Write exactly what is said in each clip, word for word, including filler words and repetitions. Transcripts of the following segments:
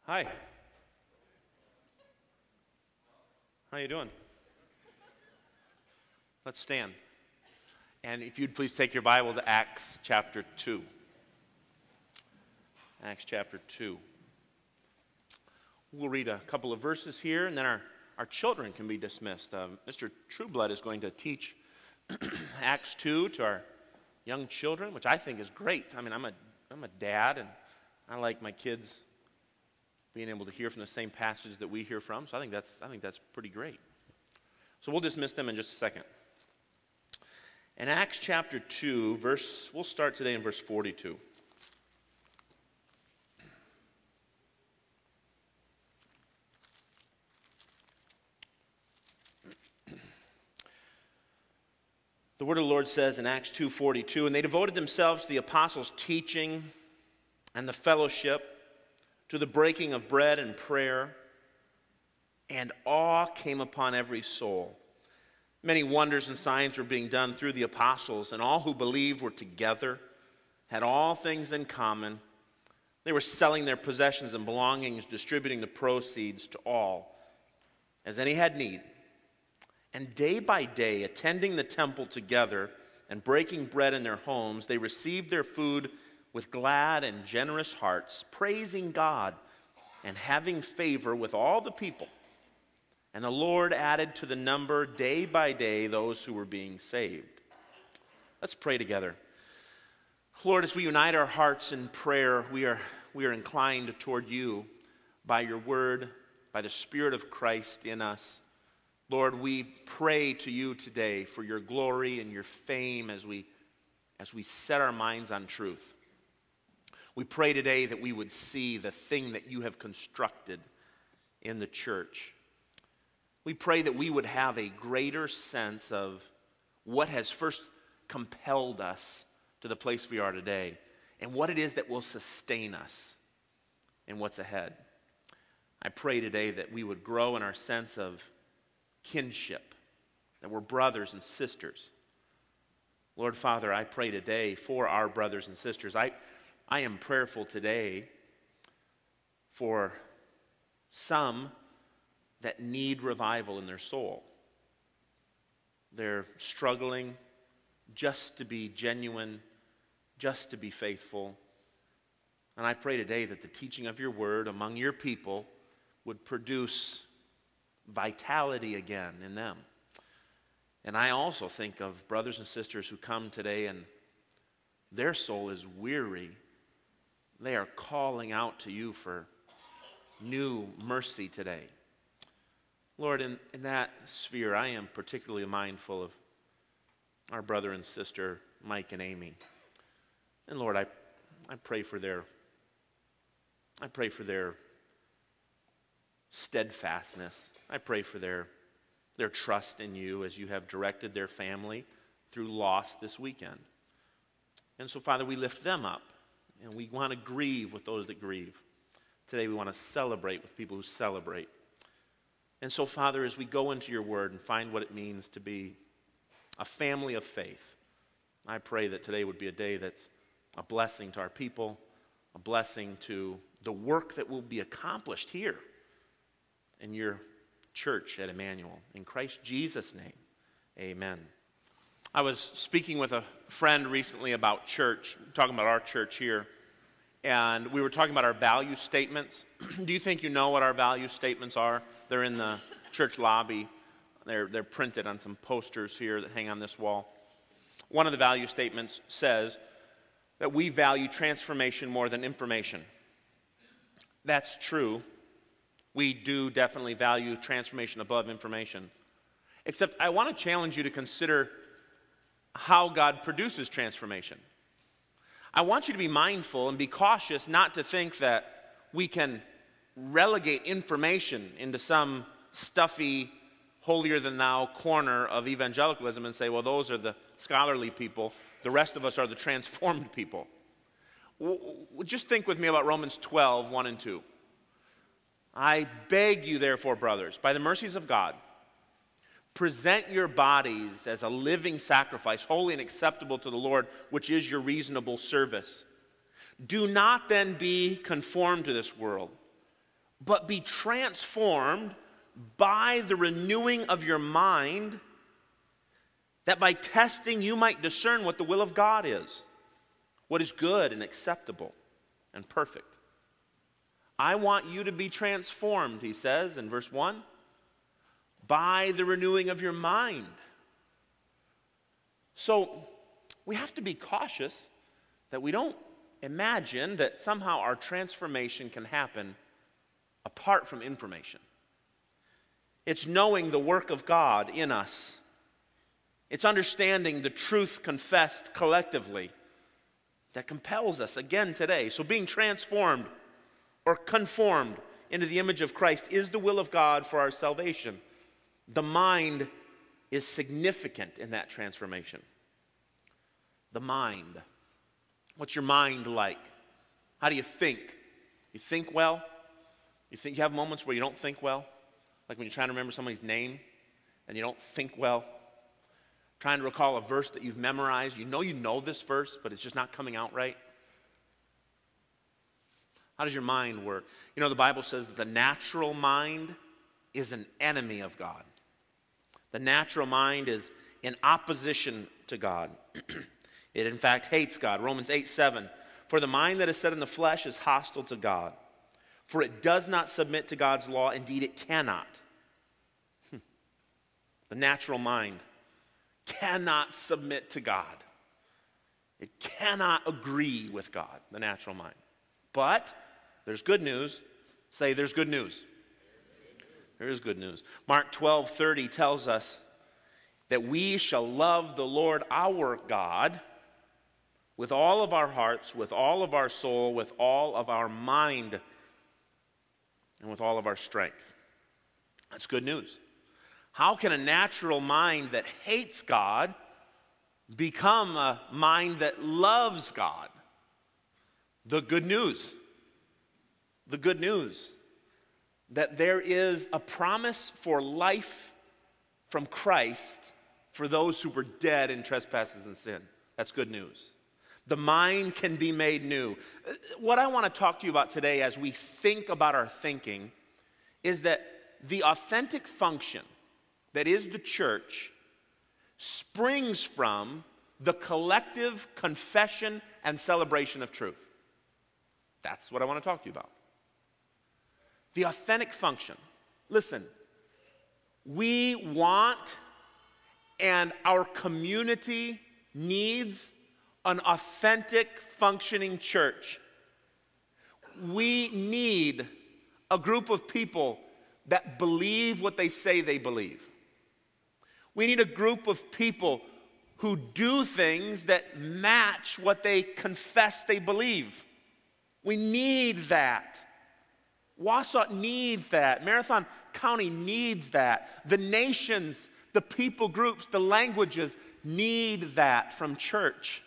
Hi. How you doing? Let's stand. And if you'd please take your Bible to Acts chapter two. Acts chapter two. We'll read a couple of verses here, and then our, our children can be dismissed. Uh, Mister Trueblood is going to teach Acts two to our young children, which I think is great. I mean, I'm a, I'm a dad, and I like my kids being able to hear from the same passages that we hear from, so I think that's, I think that's pretty great. So we'll dismiss them in just a second. In Acts chapter two, verse, we'll start today in verse forty-two. The word of the Lord says in Acts two forty-two, "And they devoted themselves to the apostles' teaching and the fellowship, to the breaking of bread and prayer, and awe came upon every soul. Many wonders and signs were being done through the apostles, and all who believed were together, had all things in common. They were selling their possessions and belongings, distributing the proceeds to all, as any had need. And day by day, attending the temple together and breaking bread in their homes, they received their food with glad and generous hearts, praising God and having favor with all the people. And the Lord added to the number day by day those who were being saved." Let's pray together. Lord, as we unite our hearts in prayer, we are, we are inclined toward you by your word, by the Spirit of Christ in us. Lord, we pray to you today for your glory and your fame as we, as we set our minds on truth. We pray today that we would see the thing that you have constructed in the church. We pray that we would have a greater sense of what has first compelled us to the place we are today and what it is that will sustain us in what's ahead. I pray today that we would grow in our sense of kinship, that we're brothers and sisters. Lord Father, I pray today for our brothers and sisters. I I am prayerful today for some that need revival in their soul. They're struggling just to be genuine, just to be faithful. And I pray today that the teaching of your word among your people would produce vitality again in them. And I also think of brothers and sisters who come today and their soul is weary. They are calling out to you for new mercy today. Lord, in, in that sphere, I am particularly mindful of our brother and sister, Mike and Amy. And Lord, I, I pray for their, I pray for their steadfastness. I pray for their, their trust in you as you have directed their family through loss this weekend. And so, Father, we lift them up. And we want to grieve with those that grieve. Today we want to celebrate with people who celebrate. And so, Father, as we go into your word and find what it means to be a family of faith, I pray that today would be a day that's a blessing to our people, a blessing to the work that will be accomplished here in your church at Emmanuel. In Christ Jesus' name, amen. I was speaking with a friend recently about church, talking about our church here, and we were talking about our value statements. Do you think you know what our value statements are? They're in the church lobby. They're, they're printed on some posters here that hang on this wall. One of the value statements says that we value transformation more than information. That's true. We do definitely value transformation above information. Except I want to challenge you to consider how God produces transformation. I want you to be mindful and be cautious not to think that we can relegate information into some stuffy, holier-than-thou corner of evangelicalism and say, well, those are the scholarly people. The rest of us are the transformed people. Just think with me about Romans twelve, one and two. "I beg you, therefore, brothers, by the mercies of God, present your bodies as a living sacrifice, holy and acceptable to the Lord, which is your reasonable service. Do not then be conformed to this world, but be transformed by the renewing of your mind, that by testing you might discern what the will of God is, what is good and acceptable and perfect. I want you to be transformed, he says in verse one, by the renewing of your mind. So we have to be cautious that we don't imagine that somehow our transformation can happen apart from information. It's knowing the work of God in us. It's understanding the truth confessed collectively that compels us again today. So being transformed or conformed into the image of Christ is the will of God for our salvation. The mind is significant in that transformation. The mind. What's your mind like? How do you think? You think well? You think you have moments where you don't think well? Like when you're trying to remember somebody's name and you don't think well? Trying to recall a verse that you've memorized. You know you know this verse, but it's just not coming out right. How does your mind work? You know, the Bible says that the natural mind is an enemy of God. The natural mind is in opposition to God. It, in fact, hates God. Romans eight seven. For the mind that is set in the flesh is hostile to God, for it does not submit to God's law. Indeed, it cannot. Hmm. The natural mind cannot submit to God. It cannot agree with God, the natural mind. But there's good news. Say, there's good news. There is good news. Mark twelve thirty tells us that we shall love the Lord our God with all of our hearts, with all of our soul, with all of our mind, and with all of our strength. That's good news. How can a natural mind that hates God become a mind that loves God? The good news. The good news that there is a promise for life from Christ for those who were dead in trespasses and sin. That's good news. The mind can be made new. What I want to talk to you about today as we think about our thinking is that the authentic function that is the church springs from the collective confession and celebration of truth. That's what I want to talk to you about. The authentic function. Listen, we want and our community needs an authentic, functioning church. We need a group of people that believe what they say they believe. We need a group of people who do things that match what they confess they believe. We need that. Wausau needs that. Marathon County needs that. The nations, the people groups, the languages need that from church.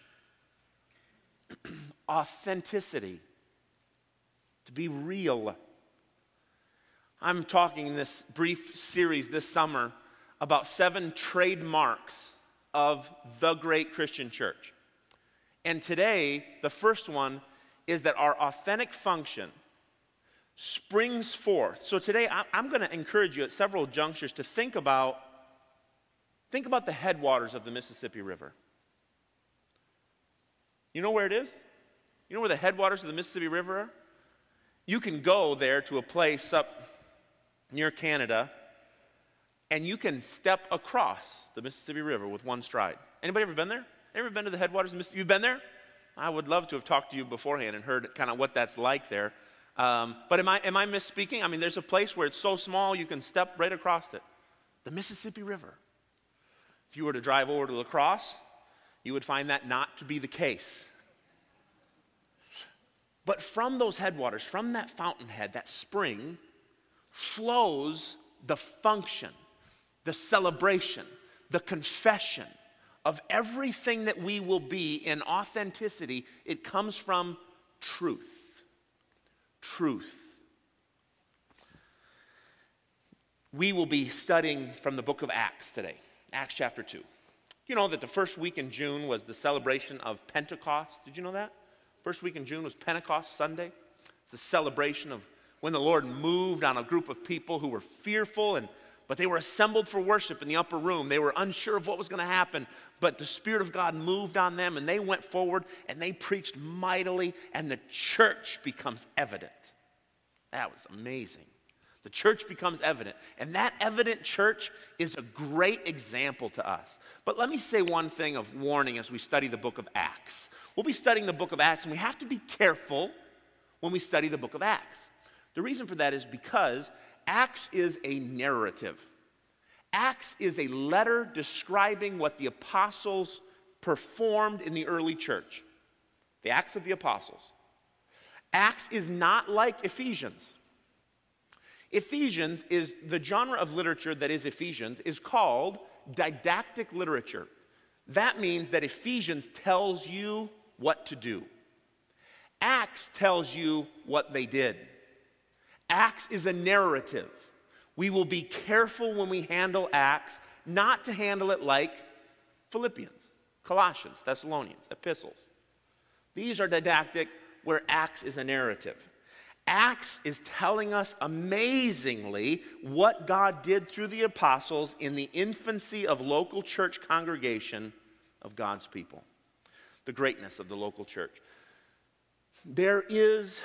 Authenticity. To be real. I'm talking in this brief series this summer about seven trademarks of the great Christian church. And today, the first one is that our authentic function springs forth. So today, I'm going to encourage you at several junctures to think about, think about the headwaters of the Mississippi River. You know where it is? You know where the headwaters of the Mississippi River are? You can go there to a place up near Canada, and you can step across the Mississippi River with one stride. Anybody ever been there? Ever been to the headwaters of Mississippi? You've been there? I would love to have talked to you beforehand and heard kind of what that's like there. Um, but am I, am I misspeaking? I mean, there's a place where it's so small you can step right across it. The Mississippi River. If you were to drive over to La Crosse, you would find that not to be the case. But from those headwaters, from that fountainhead, that spring, flows the function, the celebration, the confession of everything that we will be in authenticity. It comes from truth. Truth. We will be studying from the book of Acts today, Acts chapter two. You know that the first week in June was the celebration of Pentecost. Did you know that? First week in June was Pentecost Sunday. It's the celebration of when the Lord moved on a group of people who were fearful, and but they were assembled for worship in the upper room. They were unsure of what was going to happen, but the Spirit of God moved on them, and they went forward, and they preached mightily, and the church becomes evident. That was amazing. The church becomes evident, and that evident church is a great example to us. But let me say one thing of warning as we study the book of Acts. We'll be studying the book of Acts, and we have to be careful when we study the book of Acts. The reason for that is because Acts is a narrative. Acts is a letter describing what the apostles performed in the early church. The Acts of the Apostles. Acts is not like Ephesians. Ephesians is, the genre of literature that is Ephesians is called didactic literature. That means that Ephesians tells you what to do. Acts tells you what they did. Acts is a narrative. We will be careful when we handle Acts, not to handle it like Philippians, Colossians, Thessalonians, epistles. These are didactic, where Acts is a narrative. Acts is telling us amazingly what God did through the apostles in the infancy of local church congregation of God's people. The greatness of the local church. There is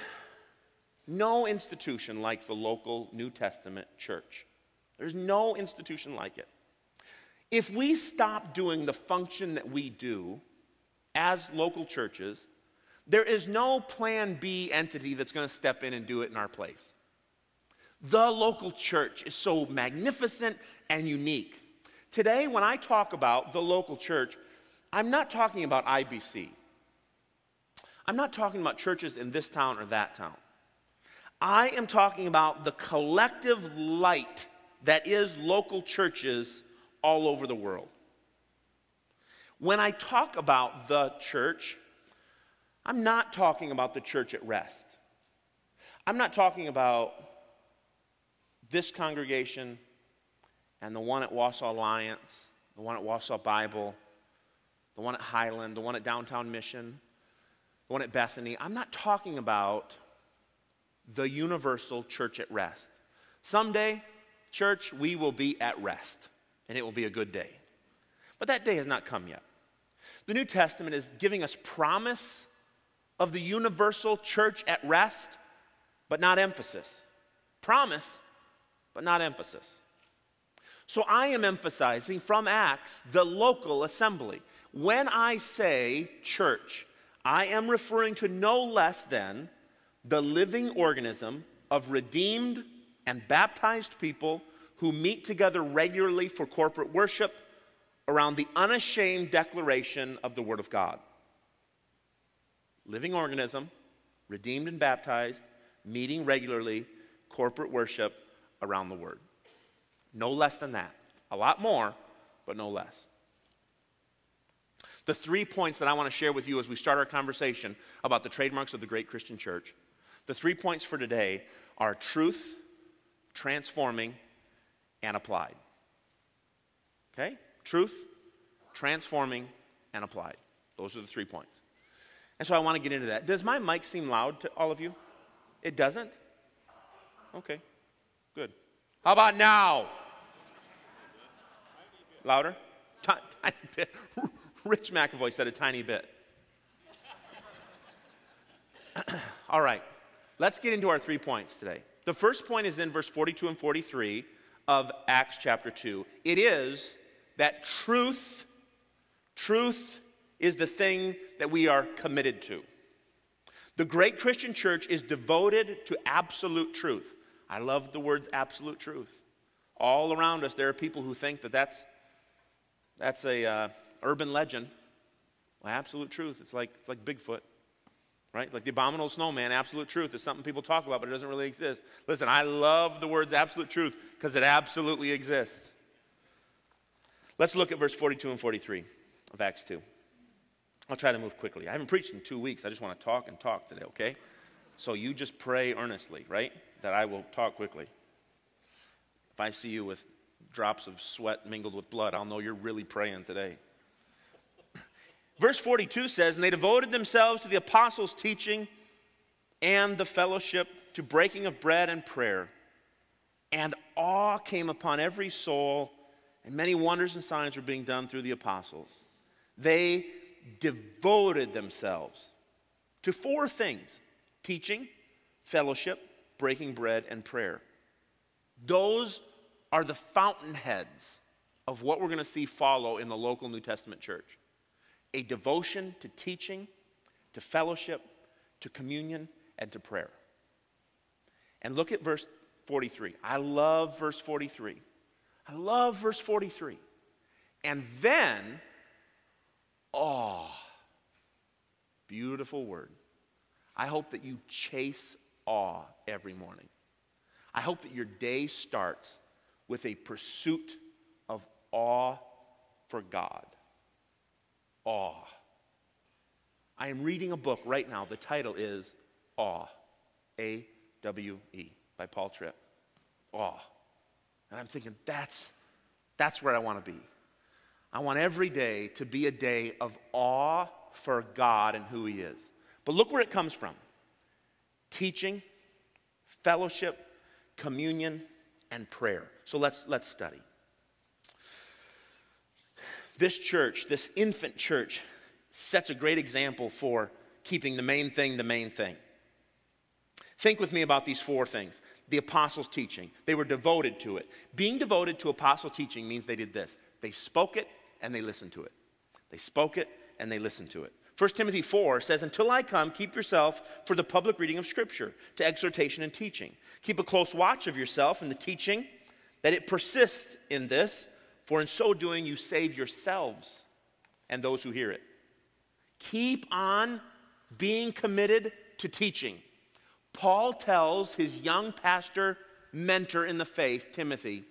no institution like the local New Testament church. There's no institution like it. If we stop doing the function that we do as local churches, there is no plan B entity that's going to step in and do it in our place. The local church is so magnificent and unique. Today, when I talk about the local church, I'm not talking about I B C. I'm not talking about churches in this town or that town. I am talking about the collective light that is local churches all over the world. When I talk about the church, I'm not talking about the church at Rest. I'm not talking about this congregation and the one at Wausau Alliance, the one at Wausau Bible, the one at Highland, the one at Downtown Mission, the one at Bethany. I'm not talking about the universal church at Rest. Someday, church, we will be at rest, and it will be a good day. But that day has not come yet. The New Testament is giving us promise of the universal church at rest, but not emphasis. Promise, but not emphasis. So I am emphasizing from Acts the local assembly. When I say church, I am referring to no less than the living organism of redeemed and baptized people who meet together regularly for corporate worship around the unashamed declaration of the Word of God. Living organism, redeemed and baptized, meeting regularly, corporate worship around the Word. No less than that. A lot more, but no less. The three points that I want to share with you as we start our conversation about the trademarks of the great Christian church, the three points for today are truth, transforming, and applied. Okay? Truth, transforming, and applied. Those are the three points. And so I want to get into that. Does my mic seem loud to all of you? It doesn't? Okay, good. How about now? Louder? T- tiny bit. Rich McAvoy said a tiny bit. All right, let's get into our three points today. The first point is in verse forty-two and forty-three of Acts chapter two. It is that truth, truth is the thing that we are committed to. The great Christian church is devoted to absolute truth. I love the words absolute truth. All around us, there are people who think that that's, that's a uh, urban legend. Well, absolute truth. It's like, it's like Bigfoot, right? Like the abominable snowman, absolute truth is something people talk about, but it doesn't really exist. Listen, I love the words absolute truth because it absolutely exists. Let's look at verse forty-two and forty-three of Acts two. I'll try to move quickly. I haven't preached in two weeks. I just want to talk and talk today, okay? So you just pray earnestly, right, that I will talk quickly. If I see you with drops of sweat mingled with blood, I'll know you're really praying today. Verse forty-two says, and they devoted themselves to the apostles' teaching and the fellowship to breaking of bread and prayer. And awe came upon every soul, and many wonders and signs were being done through the apostles. They devoted themselves to four things: teaching, fellowship, breaking bread, and prayer. Those are the fountainheads of what we're going to see follow in the local New Testament church. A devotion to teaching, to fellowship, to communion, and to prayer. And look at verse forty-three. I love verse forty-three. I love verse forty-three. And then, awe. Beautiful word. I hope that you chase awe every morning. I hope that your day starts with a pursuit of awe for God. Awe. I am reading a book right now. The title is Awe. A W E by Paul Tripp. Awe. And I'm thinking, that's, that's where I want to be. I want every day to be a day of awe for God and who He is. But look where it comes from. Teaching, fellowship, communion, and prayer. So let's, let's study. This church, this infant church, sets a great example for keeping the main thing the main thing. Think with me about these four things. The apostles' teaching. They were devoted to it. Being devoted to apostle teaching means they did this. They spoke it and they listened to it. They spoke it and they listened to it. First Timothy four says, until I come, keep yourself for the public reading of Scripture, to exhortation and teaching. Keep a close watch of yourself in the teaching, that it persists in this, for in so doing you save yourselves and those who hear it. Keep on being committed to teaching. Paul tells his young pastor mentor in the faith, Timothy,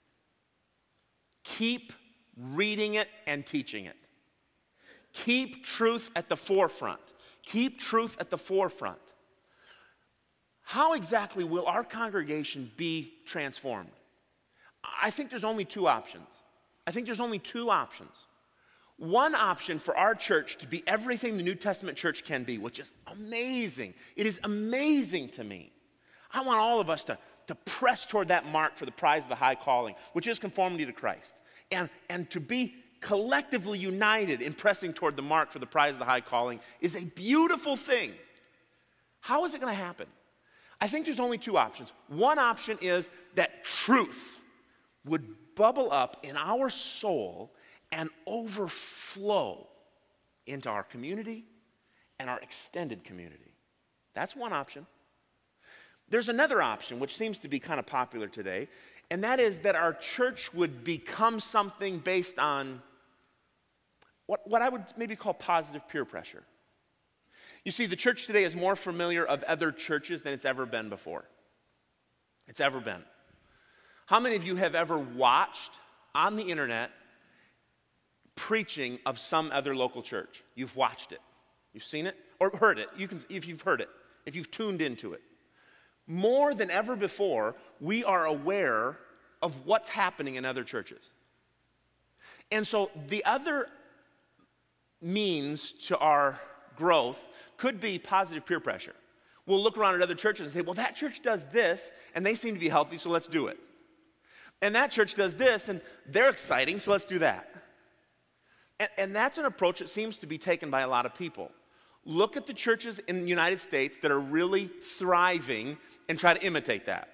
keep reading it and teaching it. Keep truth at the forefront. Keep truth at the forefront. How exactly will our congregation be transformed? I think there's only two options. I think there's only two options. One option for our church to be everything the New Testament church can be, which is amazing. It is amazing to me. I want all of us to, to press toward that mark for the prize of the high calling, which is conformity to Christ. And, and to be collectively united in pressing toward the mark for the prize of the high calling is a beautiful thing. How is it going to happen? I think there's only two options. One option is that truth would bubble up in our soul and overflow into our community and our extended community. That's one option. There's another option, which seems to be kind of popular today, and that is that our church would become something based on what, what I would maybe call positive peer pressure. You see, the church today is more familiar of other churches than it's ever been before. It's ever been. How many of you have ever watched on the internet preaching of some other local church? You've watched it. You've seen it or heard it. You can, if you've heard it, if you've tuned into it. More than ever before, we are aware of what's happening in other churches. And so the other means to our growth could be positive peer pressure. We'll look around at other churches and say, well, that church does this, and they seem to be healthy, so let's do it. And that church does this, and they're exciting, so let's do that. And, and that's an approach that seems to be taken by a lot of people. Look at the churches in the United States that are really thriving and try to imitate that.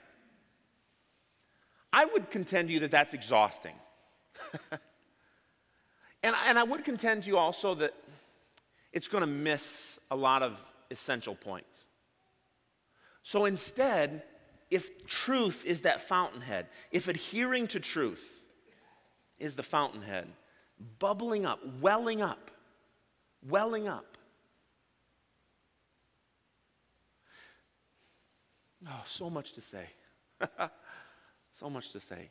I would contend to you that that's exhausting. and, and I would contend to you also that it's going to miss a lot of essential points. So instead, if truth is that fountainhead, if adhering to truth is the fountainhead, bubbling up, welling up, welling up. Oh, so much to say. So much to say.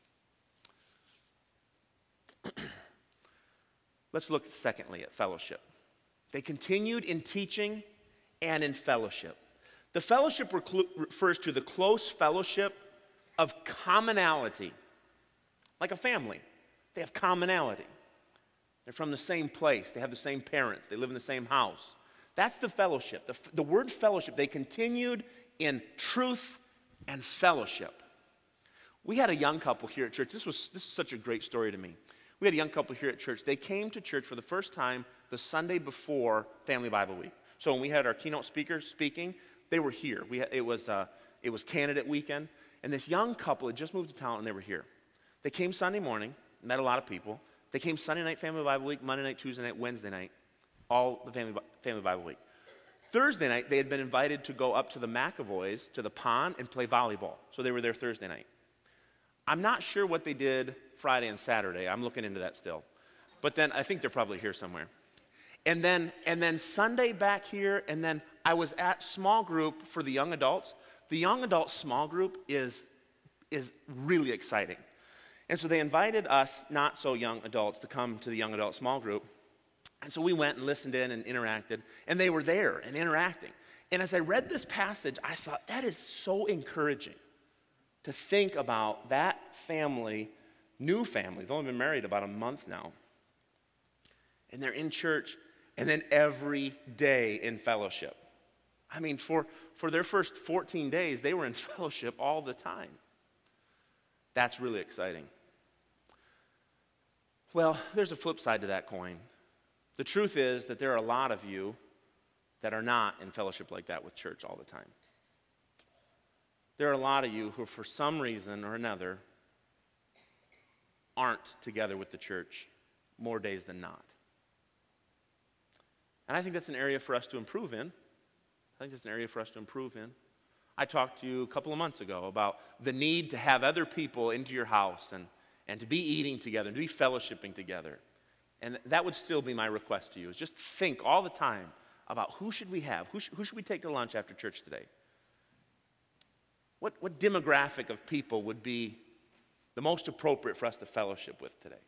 Let's look secondly at fellowship. They continued in teaching and in fellowship. The fellowship reclu- refers to the close fellowship of commonality, like a family. They have commonality. They're from the same place. They have the same parents. They live in the same house. That's the fellowship. The, the word fellowship, they continued in truth and fellowship. We had a young couple here at church. This was this is such a great story to me. We had a young couple here at church. They came to church for the first time the Sunday before Family Bible Week. So when we had our keynote speakers speaking, they were here. We had, it was uh, it was candidate weekend, and this young couple had just moved to town, and they were here. They came Sunday morning, met a lot of people. They came Sunday night Family Bible Week, Monday night, Tuesday night, Wednesday night, all the Family Family Bible Week. Thursday night, they had been invited to go up to the McAvoys, to the pond, and play volleyball. So they were there Thursday night. I'm not sure what they did Friday and Saturday. I'm looking into that still. But then I think they're probably here somewhere. And then and then Sunday back here, and then I was at small group for the young adults. The young adult small group is, is really exciting. And so they invited us, not so young adults, to come to the young adult small group. And so we went and listened in and interacted, and they were there and interacting. And as I read this passage, I thought, that is so encouraging to think about that family, new family. They've only been married about a month now. And they're in church, and then every day in fellowship. I mean, for, for their first fourteen days, they were in fellowship all the time. That's really exciting. Well, there's a flip side to that coin. The truth is that there are a lot of you that are not in fellowship like that with church all the time. There are a lot of you who, for some reason or another, aren't together with the church more days than not. And I think that's an area for us to improve in. I think that's an area for us to improve in. I talked to you a couple of months ago about the need to have other people into your house and, and to be eating together, and to be fellowshipping together. And that would still be my request to you, is just think all the time about who should we have? Who, sh- who should we take to lunch after church today? What, what demographic of people would be the most appropriate for us to fellowship with today?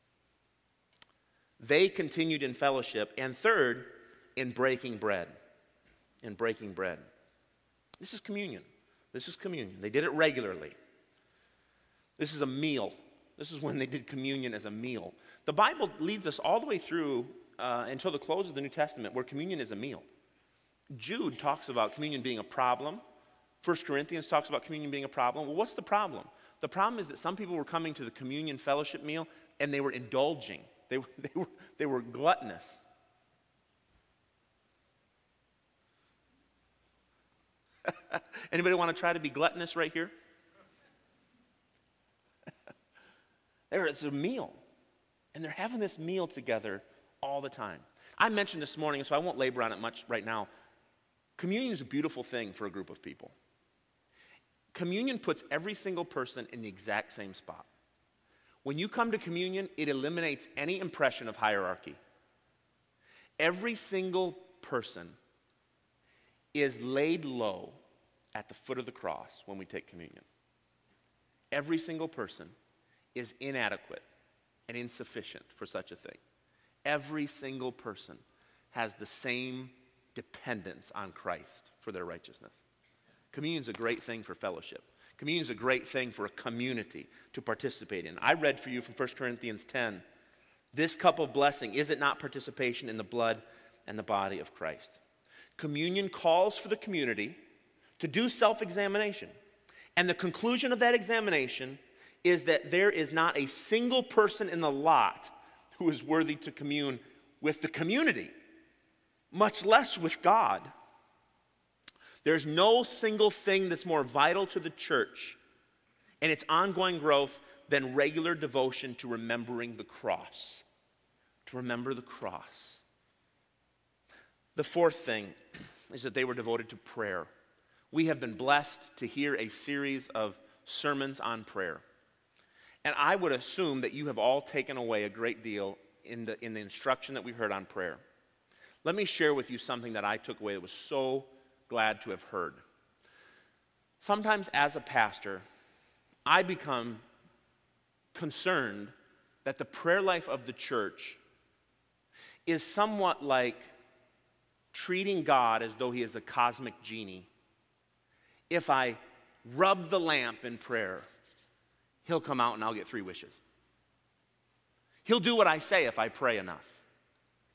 They continued in fellowship, and third, in breaking bread. In breaking bread. This is communion. This is communion. They did it regularly. This is a meal. This is when they did communion as a meal. The Bible leads us all the way through uh, until the close of the New Testament, where communion is a meal. Jude talks about communion being a problem. First Corinthians talks about communion being a problem. Well, what's the problem? The problem is that some people were coming to the communion fellowship meal, and they were indulging. They were, they were, they were gluttonous. Anybody want to try to be gluttonous right here? There, it's a meal. And they're having this meal together all the time. I mentioned this morning, so I won't labor on it much right now. Communion is a beautiful thing for a group of people. Communion puts every single person in the exact same spot. When you come to communion, it eliminates any impression of hierarchy. Every single person is laid low at the foot of the cross when we take communion. Every single person is inadequate and insufficient for such a thing. Every single person has the same dependence on Christ for their righteousness. Communion is a great thing for fellowship. Communion is a great thing for a community to participate in. I read for you from First Corinthians ten, this cup of blessing, is it not participation in the blood and the body of Christ? Communion calls for the community to do self-examination. And the conclusion of that examination is that there is not a single person in the lot who is worthy to commune with the community, much less with God. There's no single thing that's more vital to the church and its ongoing growth than regular devotion to remembering the cross. To remember the cross. The fourth thing is that they were devoted to prayer. We have been blessed to hear a series of sermons on prayer. And I would assume that you have all taken away a great deal in the, in the instruction that we heard on prayer. Let me share with you something that I took away that was so glad to have heard. Sometimes as a pastor, I become concerned that the prayer life of the church is somewhat like treating God as though he is a cosmic genie. If I rub the lamp in prayer, he'll come out and I'll get three wishes. He'll do what I say if I pray enough.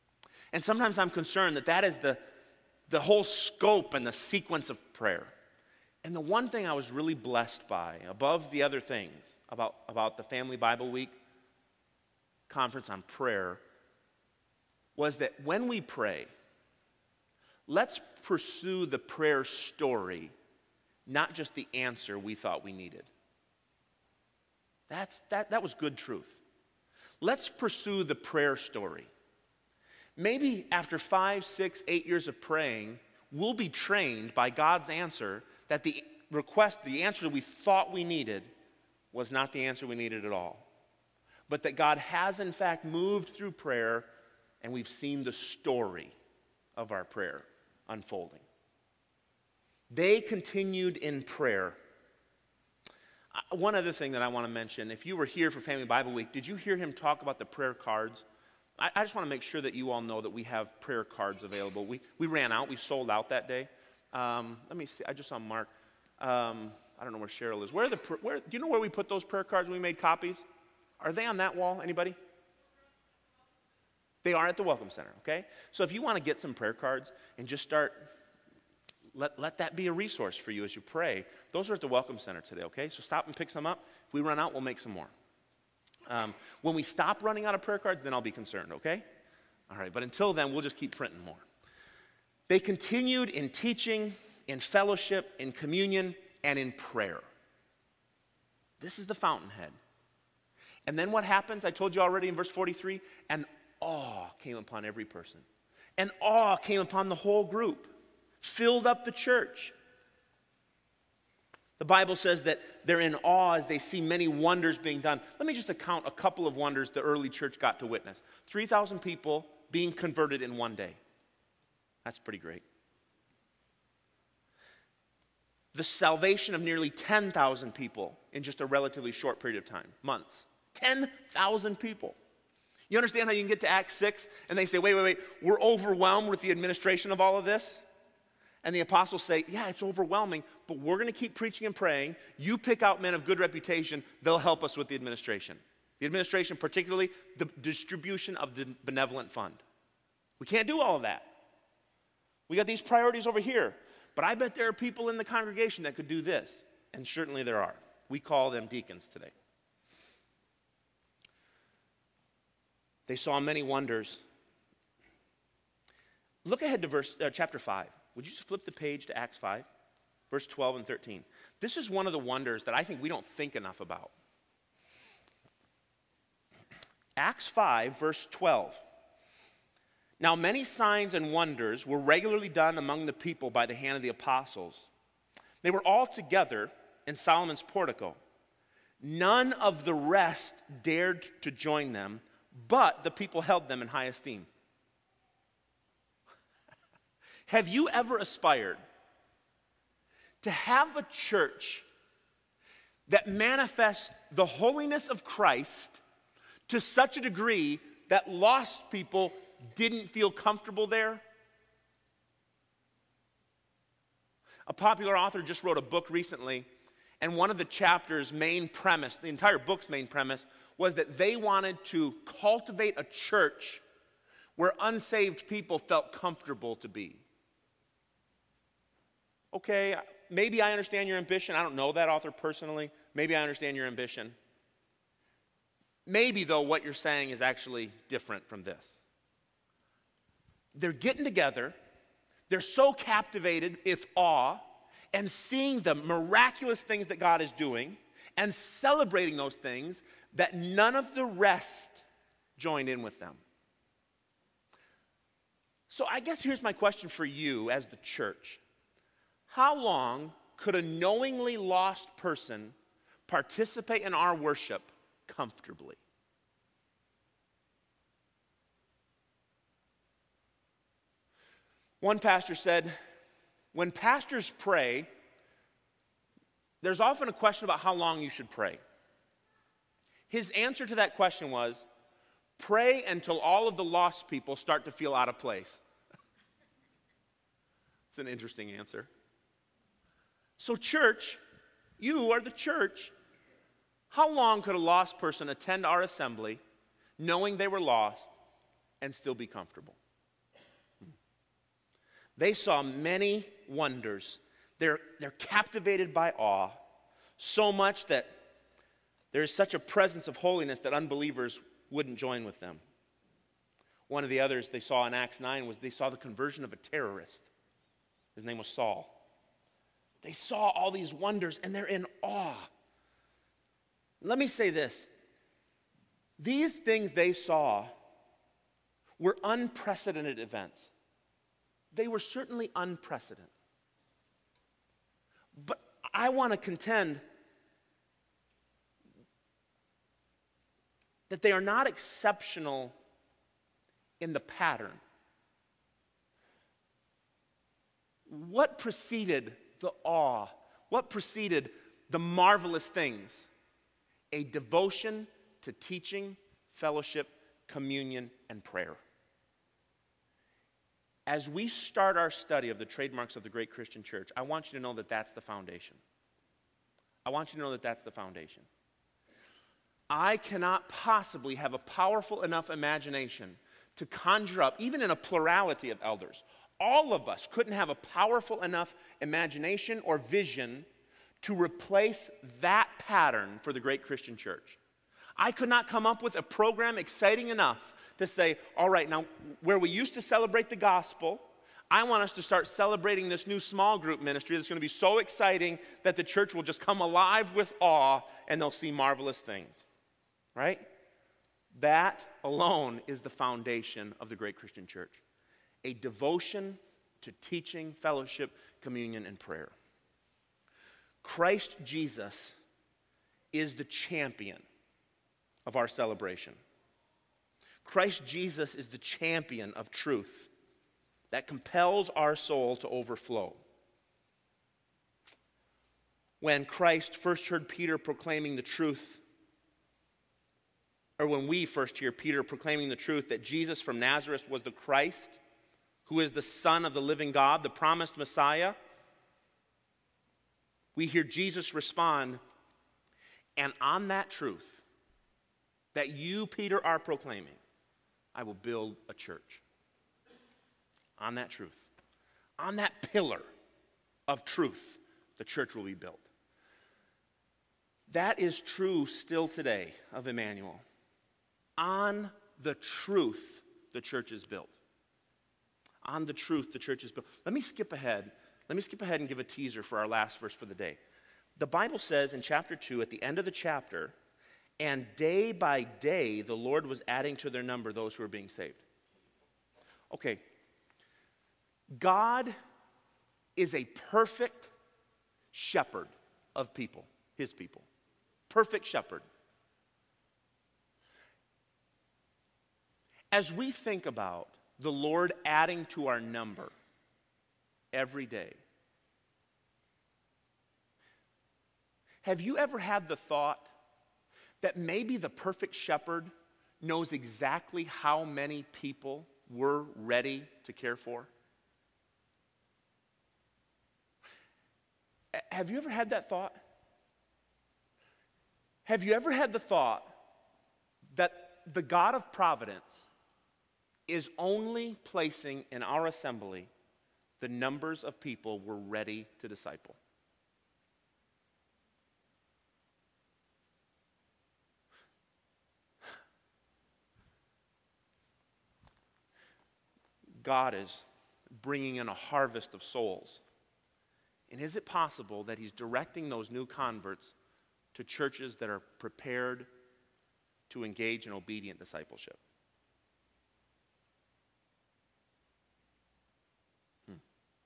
And sometimes I'm concerned that that is the, the whole scope and the sequence of prayer. And the one thing I was really blessed by, above the other things, about, about the Family Bible Week conference on prayer, was that when we pray, let's pursue the prayer story, not just the answer we thought we needed. That's, that, that was good truth. Let's pursue the prayer story. Maybe after five, six, eight years of praying, we'll be trained by God's answer that the request, the answer that we thought we needed, was not the answer we needed at all. But that God has in fact moved through prayer, and we've seen the story of our prayer unfolding. They continued in prayer. Uh, One other thing that I want to mention, if you were here for Family Bible Week, did you hear him talk about the prayer cards? I, I just want to make sure that you all know that we have prayer cards available. We, we ran out. We sold out that day. Um, let me see. I just saw Mark. Um, I don't know where Cheryl is. Where are the, where, do you know where we put those prayer cards when we made copies? Are they on that wall? Anybody? They are at the Welcome Center, okay? So if you want to get some prayer cards and just start, let, let that be a resource for you as you pray. Those are at the Welcome Center today, okay? So stop and pick some up. If we run out, we'll make some more. Um, when we stop running out of prayer cards, then I'll be concerned, okay? All right, but until then, we'll just keep printing more. They continued in teaching, in fellowship, in communion, and in prayer. This is the fountainhead. And then what happens? I told you already in verse forty-three, and awe came upon every person. And awe came upon the whole group, filled up the church. The Bible says that they're in awe as they see many wonders being done. Let me just account a couple of wonders the early church got to witness. three thousand people being converted in one day. That's pretty great. The salvation of nearly ten thousand people in just a relatively short period of time, months. ten thousand people. You understand how you can get to Acts six and they say, wait, wait, wait, we're overwhelmed with the administration of all of this? And the apostles say, yeah, it's overwhelming, but we're going to keep preaching and praying. You pick out men of good reputation, they'll help us with the administration. The administration, particularly the distribution of the benevolent fund. We can't do all of that. We got these priorities over here. But I bet there are people in the congregation that could do this. And certainly there are. We call them deacons today. They saw many wonders. Look ahead to verse uh, chapter five. Would you just flip the page to Acts five, verse twelve and thirteen? This is one of the wonders that I think we don't think enough about. Acts five, verse twelve. Now many signs and wonders were regularly done among the people by the hand of the apostles. They were all together in Solomon's portico. None of the rest dared to join them, but the people held them in high esteem. Have you ever aspired to have a church that manifests the holiness of Christ to such a degree that lost people didn't feel comfortable there? A popular author just wrote a book recently, and one of the chapters' main premise, the entire book's main premise, was that they wanted to cultivate a church where unsaved people felt comfortable to be. Okay, maybe I understand your ambition. I don't know that author personally. Maybe I understand your ambition. Maybe, though, what you're saying is actually different from this. They're getting together. They're so captivated with awe and seeing the miraculous things that God is doing and celebrating those things that none of the rest joined in with them. So I guess here's my question for you as the church. How long could a knowingly lost person participate in our worship comfortably? One pastor said, when pastors pray, there's often a question about how long you should pray. His answer to that question was, pray until all of the lost people start to feel out of place. It's an interesting answer. So church, you are the church. How long could a lost person attend our assembly knowing they were lost and still be comfortable? They saw many wonders. They're, they're captivated by awe, so much that there is such a presence of holiness that unbelievers wouldn't join with them. One of the others they saw in Acts nine was they saw the conversion of a terrorist. His name was Saul. They saw all these wonders and they're in awe. Let me say this. These things they saw were unprecedented events. They were certainly unprecedented. But I want to contend that they are not exceptional in the pattern. What preceded the awe? What preceded the marvelous things? A devotion to teaching, fellowship, communion, and prayer. As we start our study of the trademarks of the great Christian church, I want you to know that that's the foundation. I want you to know that that's the foundation. I cannot possibly have a powerful enough imagination to conjure up, even in a plurality of elders, all of us couldn't have a powerful enough imagination or vision to replace that pattern for the great Christian church. I could not come up with a program exciting enough to say, all right, now where we used to celebrate the gospel, I want us to start celebrating this new small group ministry that's going to be so exciting that the church will just come alive with awe and they'll see marvelous things. Right? That alone is the foundation of the great Christian church. A devotion to teaching, fellowship, communion, and prayer. Christ Jesus is the champion of our celebration. Christ Jesus is the champion of truth that compels our soul to overflow. When Christ first heard Peter proclaiming the truth, or when we first hear Peter proclaiming the truth that Jesus from Nazareth was the Christ, who is the Son of the living God, the promised Messiah, we hear Jesus respond, and on that truth that you, Peter, are proclaiming, I will build a church. On that truth. On that pillar of truth, the church will be built. That is true still today of Emmanuel. On the truth, the church is built. On the truth, the church is built. Let me skip ahead. Let me skip ahead and give a teaser for our last verse for the day. The Bible says in chapter two, at the end of the chapter, and day by day the Lord was adding to their number those who were being saved. Okay. God is a perfect shepherd of people, his people. Perfect shepherd. As we think about the Lord adding to our number every day, have you ever had the thought that maybe the perfect shepherd knows exactly how many people we're ready to care for? Have you ever had that thought? Have you ever had the thought that the God of providence is only placing in our assembly the numbers of people we're ready to disciple? God is bringing in a harvest of souls. And is it possible that he's directing those new converts to churches that are prepared to engage in obedient discipleship? Hmm.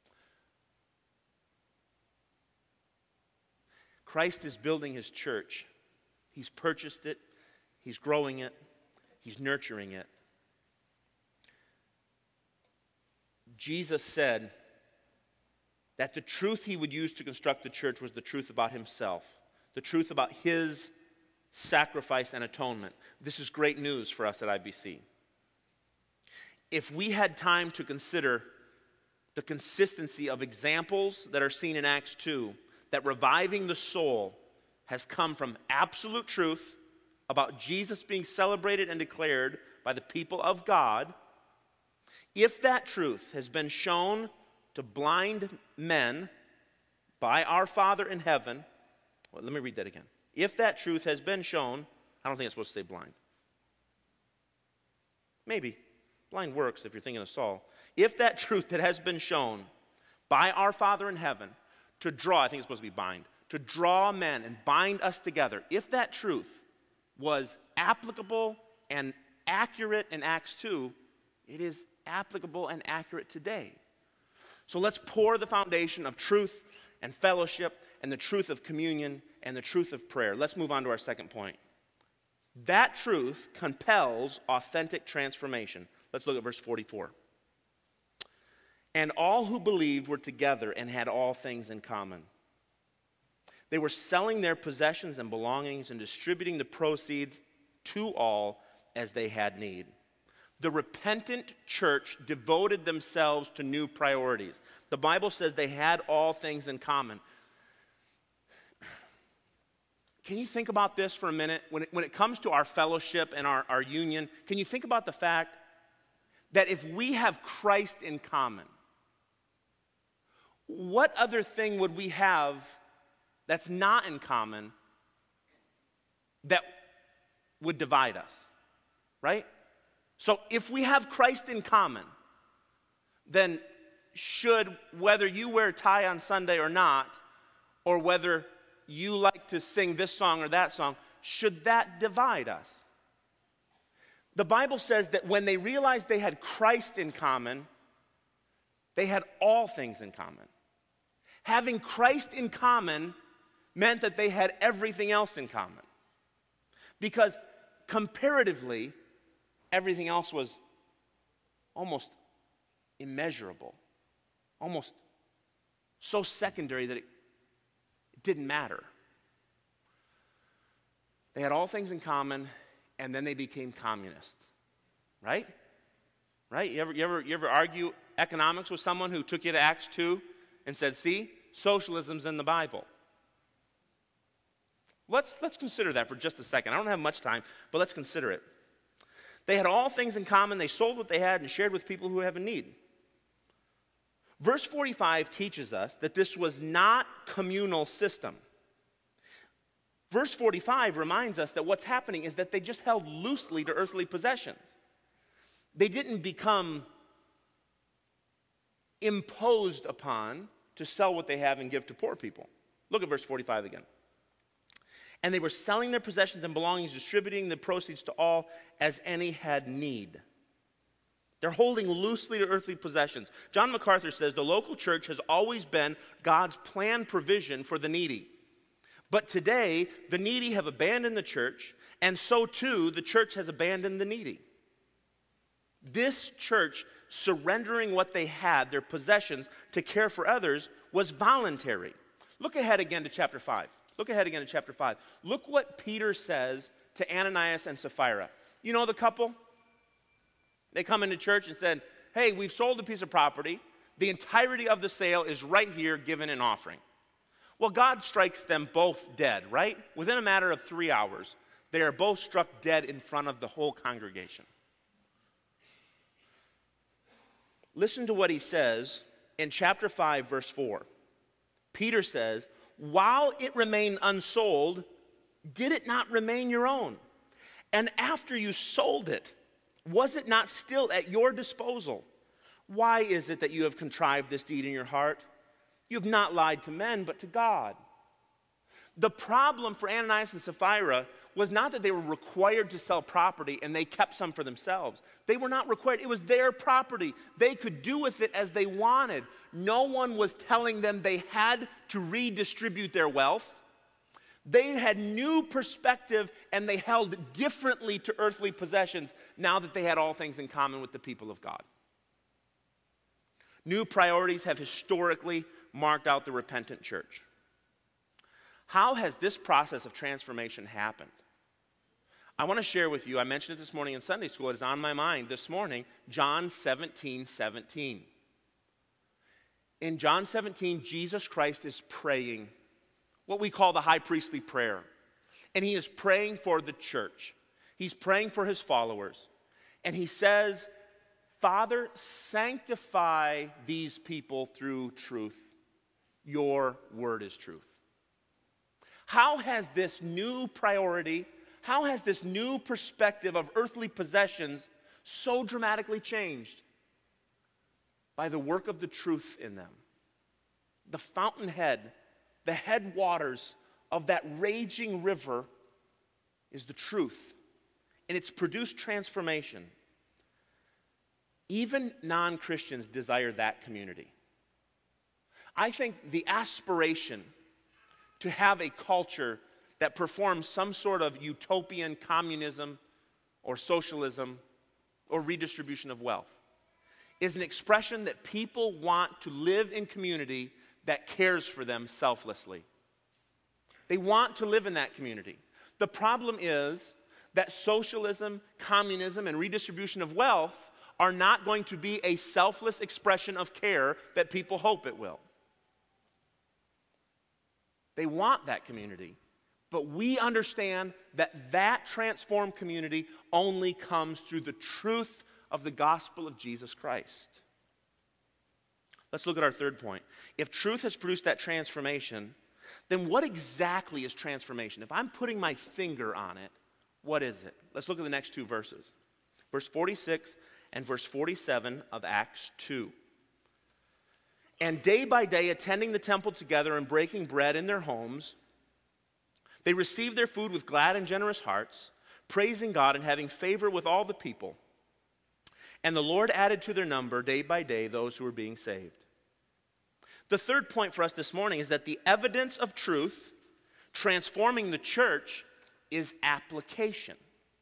Christ is building his church. He's purchased it. He's growing it. He's nurturing it. Jesus said that the truth he would use to construct the church was the truth about himself, the truth about his sacrifice and atonement. This is great news for us at I B C. If we had time to consider the consistency of examples that are seen in Acts two, that reviving the soul has come from absolute truth about Jesus being celebrated and declared by the people of God, if that truth has been shown to blind men by our Father in heaven. Well, let me read that again. If that truth has been shown, I don't think it's supposed to say blind. Maybe. Blind works if you're thinking of Saul. If that truth that has been shown by our Father in heaven to draw, I think it's supposed to be bind, to draw men and bind us together, if that truth was applicable and accurate in Acts two, it is applicable and accurate today. So let's pour the foundation of truth and fellowship and the truth of communion and the truth of prayer. Let's move on to our second point. That truth compels authentic transformation. Let's look at verse forty-four. And all who believed were together and had all things in common. They were selling their possessions and belongings and distributing the proceeds to all as they had need. The repentant church devoted themselves to new priorities. The Bible says they had all things in common. Can you think about this for a minute? When it, when it comes to our fellowship and our, our union, can you think about the fact that if we have Christ in common, what other thing would we have that's not in common that would divide us, right? So if we have Christ in common, then should, whether you wear a tie on Sunday or not, or whether you like to sing this song or that song, should that divide us? The Bible says that when they realized they had Christ in common, they had all things in common. Having Christ in common meant that they had everything else in common. Because comparatively, everything else was almost immeasurable, almost so secondary that it, it didn't matter. They had all things in common, and then they became communists, right? Right? You ever, you ever, you ever argue economics with someone who took you to Acts two and said, see, socialism's in the Bible? Let's, let's consider that for just a second. I don't have much time, but let's consider it. They had all things in common. They sold what they had and shared with people who have a need. Verse forty-five teaches us that this was not communal system. Verse forty-five reminds us that what's happening is that they just held loosely to earthly possessions. They didn't become imposed upon to sell what they have and give to poor people. Look at verse forty-five again. And they were selling their possessions and belongings, distributing the proceeds to all as any had need. They're holding loosely to earthly possessions. John MacArthur says the local church has always been God's planned provision for the needy. But today, the needy have abandoned the church, and so too the church has abandoned the needy. This church surrendering what they had, their possessions, to care for others was voluntary. Look ahead again to chapter five. Look ahead again to chapter five. Look what Peter says to Ananias and Sapphira. You know the couple? They come into church and said, hey, we've sold a piece of property. The entirety of the sale is right here given in offering. Well, God strikes them both dead, right? Within a matter of three hours, they are both struck dead in front of the whole congregation. Listen to what he says in chapter five, verse four. Peter says, while it remained unsold, did it not remain your own? And after you sold it, was it not still at your disposal? Why is it that you have contrived this deed in your heart? You have not lied to men, but to God. The problem for Ananias and Sapphira was not that they were required to sell property and they kept some for themselves. They were not required. It was their property. They could do with it as they wanted. No one was telling them they had to redistribute their wealth. They had new perspective and they held differently to earthly possessions now that they had all things in common with the people of God. New priorities have historically marked out the repentant church. How has this process of transformation happened? I want to share with you, I mentioned it this morning in Sunday school, it is on my mind this morning, John seventeen seventeen. In John seventeen, Jesus Christ is praying what we call the high priestly prayer. And he is praying for the church. He's praying for his followers. And he says, Father, sanctify these people through truth. Your word is truth. How has this new priority, how has this new perspective of earthly possessions so dramatically changed? By the work of the truth in them. The fountainhead, the headwaters of that raging river is the truth. And it's produced transformation. Even non-Christians desire that community. I think the aspiration to have a culture that performs some sort of utopian communism or socialism or redistribution of wealth is an expression that people want to live in community that cares for them selflessly. They want to live in that community. The problem is that socialism, communism, and redistribution of wealth are not going to be a selfless expression of care that people hope it will. They want that community, but we understand that that transformed community only comes through the truth of the gospel of Jesus Christ. Let's look at our third point. If truth has produced that transformation, then what exactly is transformation? If I'm putting my finger on it, what is it? Let's look at the next two verses. Verse forty-six and verse forty-seven of Acts two. And day by day, attending the temple together and breaking bread in their homes, they received their food with glad and generous hearts, praising God and having favor with all the people. And the Lord added to their number day by day those who were being saved. The third point for us this morning is that the evidence of truth transforming the church is application.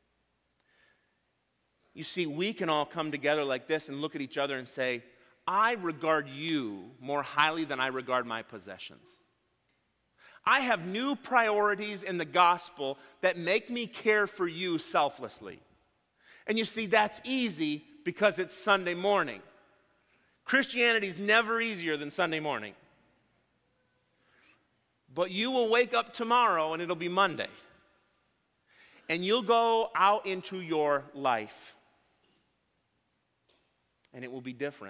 You see, we can all come together like this and look at each other and say, I regard you more highly than I regard my possessions. I have new priorities in the gospel that make me care for you selflessly. And you see, that's easy because it's Sunday morning. Christianity is never easier than Sunday morning. But you will wake up tomorrow and it'll be Monday. And you'll go out into your life. And it will be different.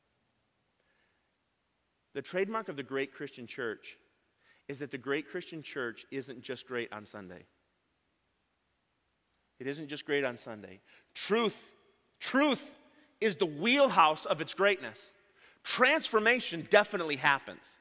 The trademark of the great Christian church is that the great Christian church isn't just great on Sunday. It isn't just great on Sunday. Truth, truth is the wheelhouse of its greatness. Transformation definitely happens.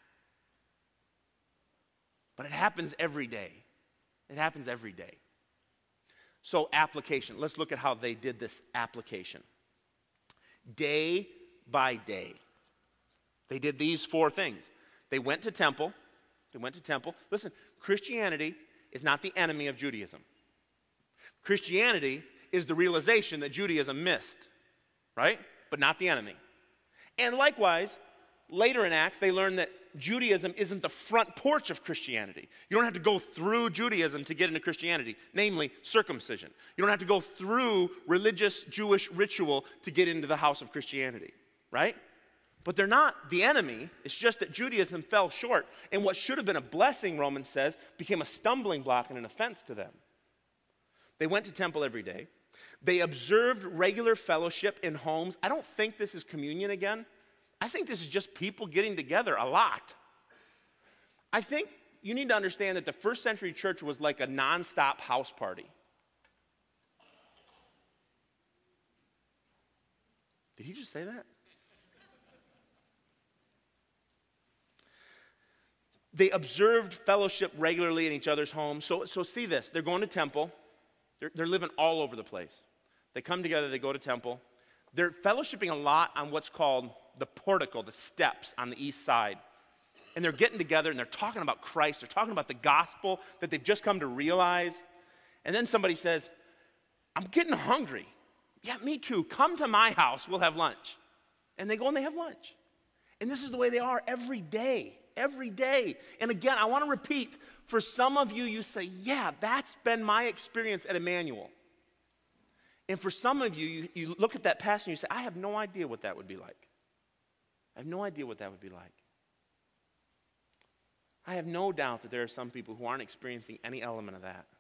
But it happens every day. It happens every day. So application. Let's look at how they did this application. Day by day. They did these four things. They went to temple. They went to temple. Listen, Christianity is not the enemy of Judaism. Christianity is the realization that Judaism missed, right? But not the enemy. And likewise, later in Acts, they learned that Judaism isn't the front porch of Christianity. You don't have to go through Judaism to get into Christianity, namely circumcision. You don't have to go through religious Jewish ritual to get into the house of Christianity, right? But they're not the enemy. It's just that Judaism fell short. And what should have been a blessing, Romans says, became a stumbling block and an offense to them. They went to temple every day. They observed regular fellowship in homes. I don't think this is communion again. I think this is just people getting together a lot. I think you need to understand that the first century church was like a nonstop house party. Did he just say that? They observed fellowship regularly in each other's homes. So, so see this. They're going to temple. They're, they're living all over the place. They come together. They go to temple. They're fellowshipping a lot on what's called the portico, the steps on the east side. And they're getting together and they're talking about Christ. They're talking about the gospel that they've just come to realize. And then somebody says, I'm getting hungry. Yeah, me too. Come to my house. We'll have lunch. And they go and they have lunch. And this is the way they are every day. Every day. And again, I want to repeat, for some of you, you say, yeah, that's been my experience at Emmanuel. And for some of you, you, you look at that passage and you say, I have no idea what that would be like. I have no idea what that would be like. I have no doubt that there are some people who aren't experiencing any element of that.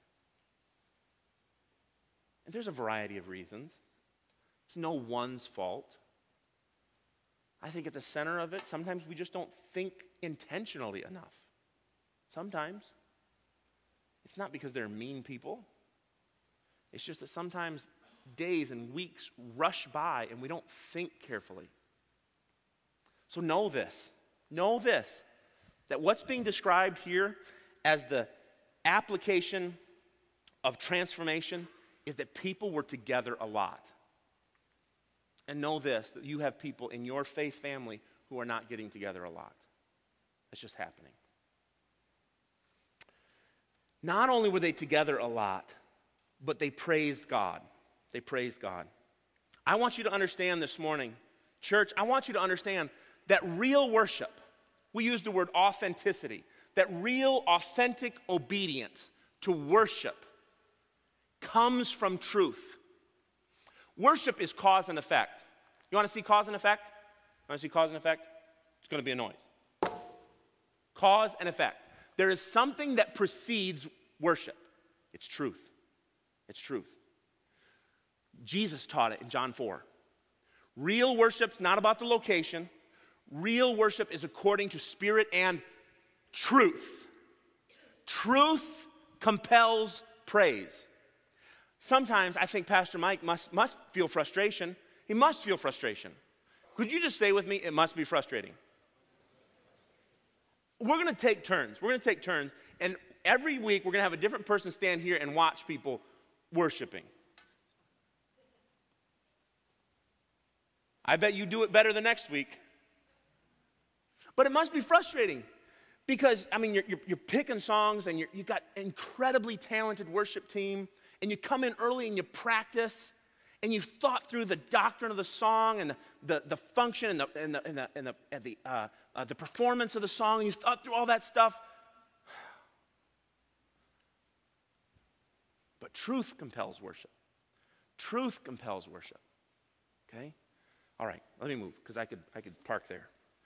And there's a variety of reasons. It's no one's fault. I think at the center of it, sometimes we just don't think intentionally enough. Sometimes. It's not because they're mean people. It's just that sometimes days and weeks rush by and we don't think carefully. So know this. Know this. That what's being described here as the application of transformation is that people were together a lot. And know this, that you have people in your faith family who are not getting together a lot. It's just happening. Not only were they together a lot, but they praised God. They praised God. I want you to understand this morning, church, I want you to understand that real worship, we use the word authenticity, that real authentic obedience to worship comes from truth. Worship is cause and effect. You want to see cause and effect? You want to see cause and effect? It's going to be a noise. Cause and effect. There is something that precedes worship. It's truth. It's truth. Jesus taught it in John four. Real worship's not about the location. Real worship is according to spirit and truth. Truth compels praise. Sometimes I think Pastor Mike must, must feel frustration. He must feel frustration. Could you just say with me, it must be frustrating? We're going to take turns. We're going to take turns. And every week we're going to have a different person stand here and watch people worshiping. I bet you do it better the next week. But it must be frustrating because, I mean, you're, you're, you're picking songs and you're, you've got an incredibly talented worship team, and you come in early and you practice, and you've thought through the doctrine of the song and the, the, the function and the, and the, and the, and the, and the, uh, uh, the performance of the song, and you've thought through all that stuff. But truth compels worship. Truth compels worship. Okay? All right, let me move because I could, I could park there.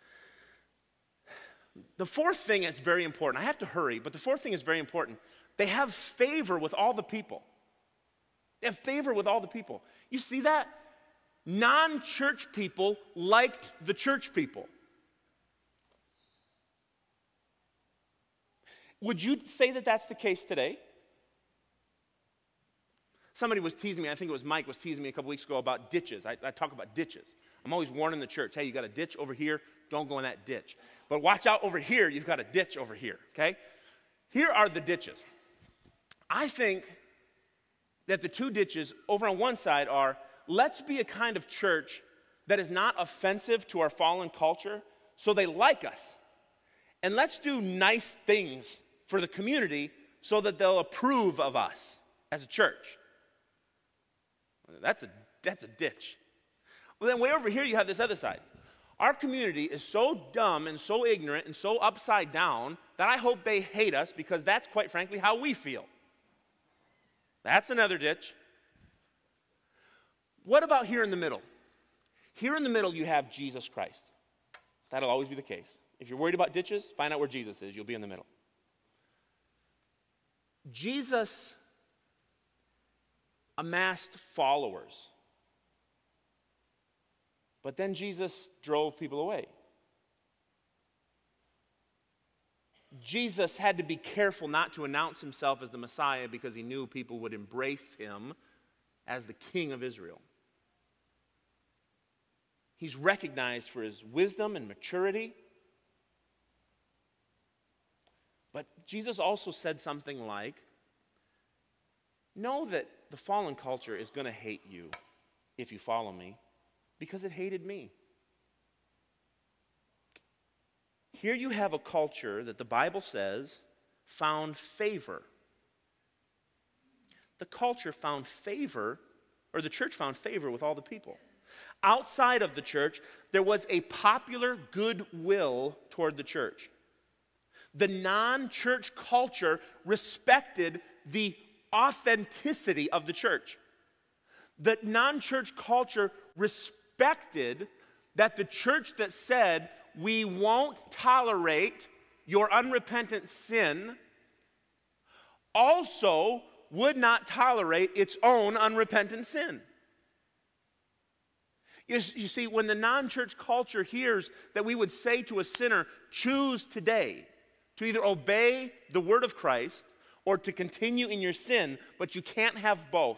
The fourth thing is very important. I have to hurry, but the fourth thing is very important. They have favor with all the people. They have favor with all the people. You see that? Non-church people liked the church people. Would you say that that's the case today? Somebody was teasing me, I think it was Mike was teasing me a couple weeks ago about ditches. I, I talk about ditches. I'm always warning the church, hey, you got a ditch over here, don't go in that ditch. But watch out over here, you've got a ditch over here, okay? Here are the ditches. I think that the two ditches over on one side are, let's be a kind of church that is not offensive to our fallen culture, so they like us. And let's do nice things for the community so that they'll approve of us as a church. That's a, that's a ditch. Well, then way over here you have this other side. Our community is so dumb and so ignorant and so upside down that I hope they hate us because that's quite frankly how we feel. That's another ditch. What about here in the middle? Here in the middle you have Jesus Christ. That'll always be the case. If you're worried about ditches, find out where Jesus is. You'll be in the middle. Jesus amassed followers. But then Jesus drove people away. Jesus had to be careful not to announce himself as the Messiah because he knew people would embrace him as the King of Israel. He's recognized for his wisdom and maturity. But Jesus also said something like, know that the fallen culture is going to hate you if you follow me, because it hated me. Here you have a culture that the Bible says found favor. The culture found favor, or the church found favor with all the people. Outside of the church, there was a popular goodwill toward the church. The non-church culture respected the authenticity of the church. The non-church culture respected that the church that said, we won't tolerate your unrepentant sin, also would not tolerate its own unrepentant sin. You, you see, when the non-church culture hears that we would say to a sinner, choose today to either obey the word of Christ or to continue in your sin, but you can't have both.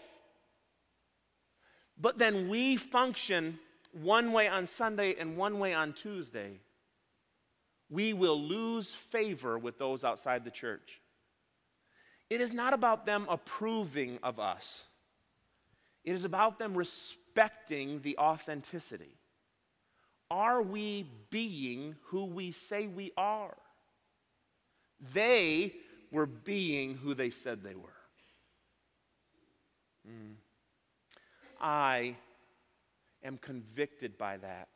But then we function one way on Sunday and one way on Tuesday. We will lose favor with those outside the church. It is not about them approving of us. It is about them respecting the authenticity. Are we being who we say we are? They were being who they said they were. Mm. I am convicted by that.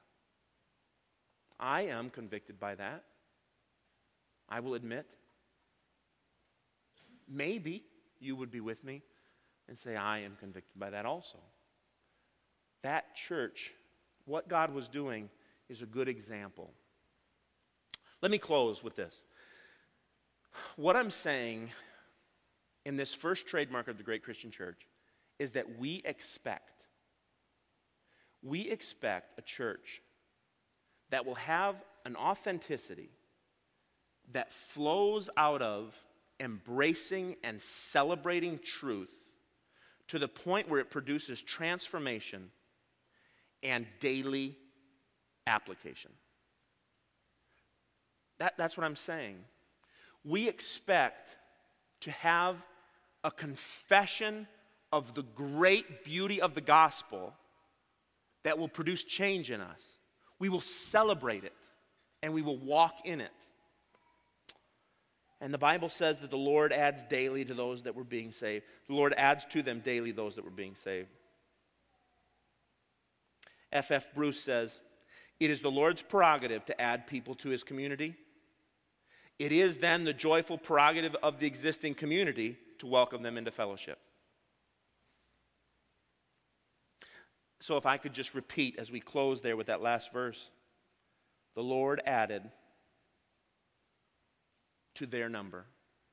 I am convicted by that. I will admit. Maybe you would be with me and say, I am convicted by that also. That church, what God was doing, is a good example. Let me close with this. What I'm saying in this first trademark of the Great Christian Church is that we expect, we expect a church that will have an authenticity that flows out of embracing and celebrating truth to the point where it produces transformation and daily application. That, that's what I'm saying. We expect to have a confession of the great beauty of the gospel that will produce change in us. We will celebrate it and we will walk in it. And the Bible says that the Lord adds daily to those that were being saved. The Lord adds to them daily those that were being saved. F F Bruce says, it is the Lord's prerogative to add people to his community. It is then the joyful prerogative of the existing community to welcome them into fellowship. So if I could just repeat as we close there with that last verse, the Lord added to their number.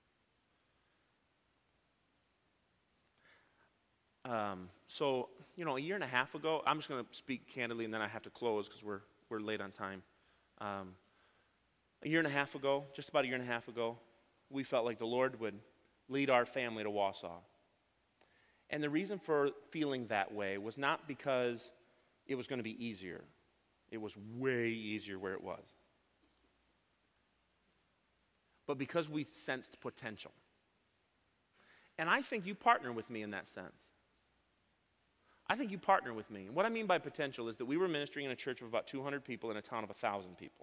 Um, so, you know, a year and a half ago, I'm just going to speak candidly and then I have to close because we're, we're late on time. Um, a year and a half ago, just about a year and a half ago, we felt like the Lord would lead our family to Wausau. And the reason for feeling that way was not because it was going to be easier. It was way easier where it was. But because we sensed potential. And I think you partner with me in that sense. I think you partner with me. And what I mean by potential is that we were ministering in a church of about two hundred people in a town of one thousand people.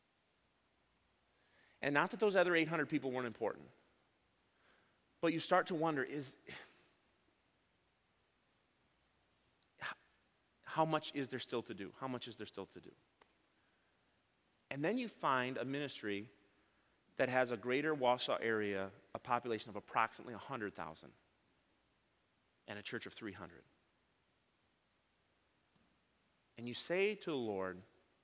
And not that those other eight hundred people weren't important. But you start to wonder, is how much is there still to do? How much is there still to do? And then you find a ministry that has a greater Wausau area, a population of approximately one hundred thousand, and a church of three hundred. And you say to the Lord,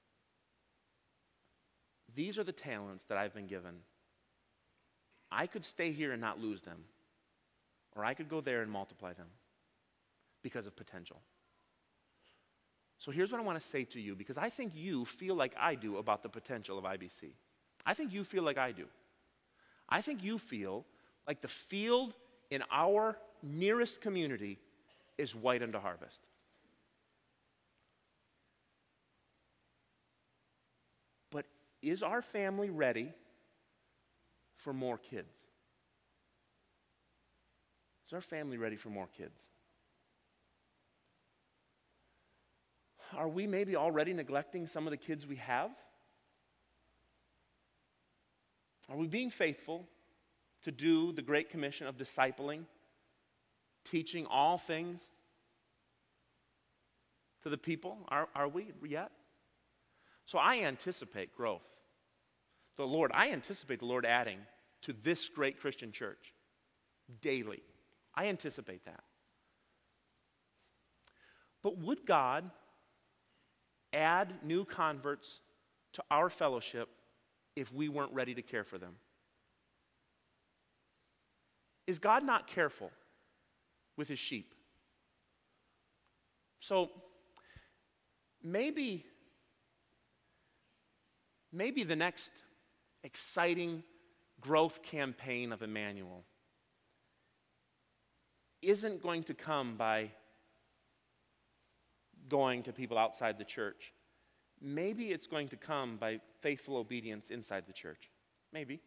these are the talents that I've been given. I could stay here and not lose them, or I could go there and multiply them because of potential. So here's what I want to say to you, because I think you feel like I do about the potential of I B C. I think you feel like I do. I think you feel like the field in our nearest community is white unto harvest. But is our family ready for more kids? Is our family ready for more kids? Are we maybe already neglecting some of the kids we have? Are we being faithful to do the Great Commission of discipling, teaching all things to the people? Are, are we yet? So I anticipate growth. The Lord, I anticipate the Lord adding to this great Christian church daily. I anticipate that. But would God add new converts to our fellowship if we weren't ready to care for them? Is God not careful with his sheep? So, maybe, maybe the next exciting growth campaign of Emmanuel isn't going to come by going to people outside the church. Maybe it's going to come by faithful obedience inside the church. Maybe.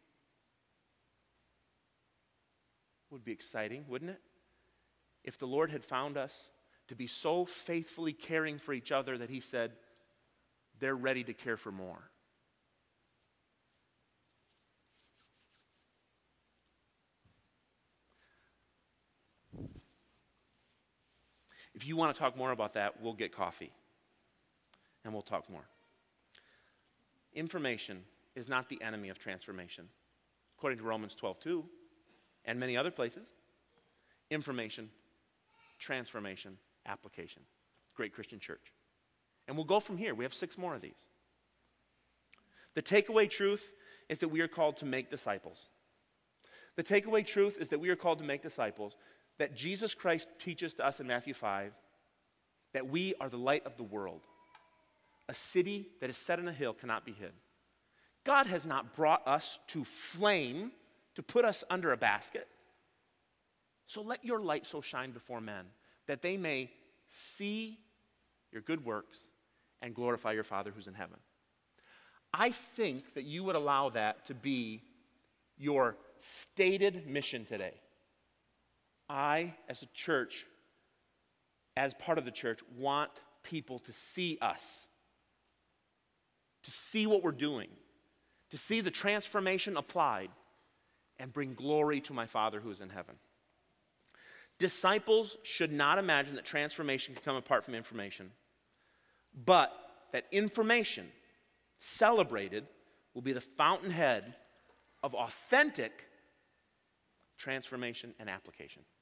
Would be exciting, wouldn't it? If the Lord had found us to be so faithfully caring for each other that he said, they're ready to care for more. If you want to talk more about that, we'll get coffee and we'll talk more. Information is not the enemy of transformation. According to Romans twelve two and many other places, information, transformation, application. Great Christian church. And we'll go from here. We have six more of these. The takeaway truth is that we are called to make disciples. The takeaway truth is that we are called to make disciples, that Jesus Christ teaches to us in Matthew five, that we are the light of the world. A city that is set on a hill cannot be hid. God has not brought us to flame to put us under a basket. So let your light so shine before men that they may see your good works and glorify your Father who's in heaven. I think that you would allow that to be your stated mission today. I, as a church, as part of the church, want people to see us, to see what we're doing, to see the transformation applied, and bring glory to my Father who is in heaven. Disciples should not imagine that transformation can come apart from information, but that information, celebrated, will be the fountainhead of authentic transformation and application.